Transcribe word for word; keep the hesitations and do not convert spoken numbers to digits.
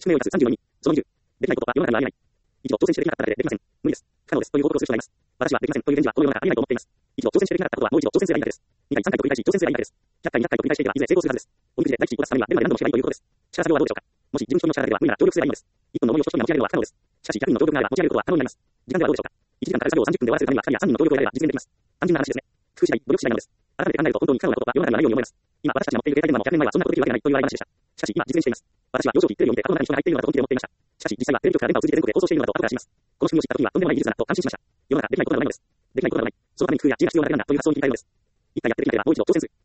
宿命を出すさんじゅうのに、そのにじゅう。できないことは世の中にはありえない。以上、挑戦してできなかっただけでできません。無理です。不可能です。という報告をする人がいます。私はできません。という返事はこの世の中ありえないと思っています。以上、挑戦してできなかったことはもう一度挑戦すればいいだけです。にかい、さんかいと繰り返し挑戦すればいいだけです。ひゃっかい、にひゃっかいと繰り返していけばいずれ成功するはずです。おみくじで大吉を出すためには出るまで何度も試ればいいということです。力作業はどうでしょうか。もし自分一人の力では無理なら協力すればいいのです。一トンの重みを一人が持ち上げるのは不可能です。しかしひゃくにんの協力があれば持ち上げることは可能になります。時間ではどうでしょうか。いちじかんかかる作業をさんじゅっぷんで終わらせるためにはふたりやさんにんの協力を得れば実現できます。単純な話ですね。工夫次第、努力次第なのです。改めて考えると本当に不可能なことは世の中にはないように思います。今、私たちが持っている携帯電話もひゃくねんまえはそんなことできるわけがないという笑い話でした。しかし今実現しています。私は幼少期テレビを見て過去の中に人が入っているのだと本気で思っていました。しかし実際はテレビ局から電波を通じて全国で放送しているのだと後から知ります。この仕組みを知った時にはとんでもない技術だなと感心しました。世の中できないことなどないのです。できないことなどない。そのために工夫や知恵が必要なだけなんだという発想に切り替えるのです。一回やってできなければもう一度挑戦する。